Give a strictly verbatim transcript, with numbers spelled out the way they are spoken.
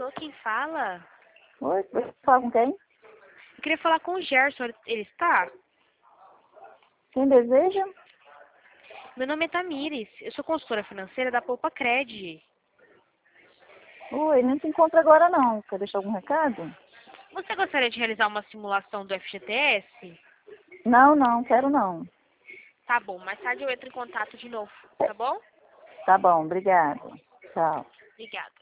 Alô, quem fala? Oi, você fala com quem? Eu queria falar com o Gerson, ele está? Quem deseja? Meu nome é Tamires, eu sou consultora financeira da Poupa Cred. Oi, não se encontra agora não. Quer deixar algum recado? Você gostaria de realizar uma simulação do F G T S? Não, não, quero não. Tá bom, mais tarde eu entro em contato de novo, tá bom? Tá bom, obrigada. Tchau. Obrigada.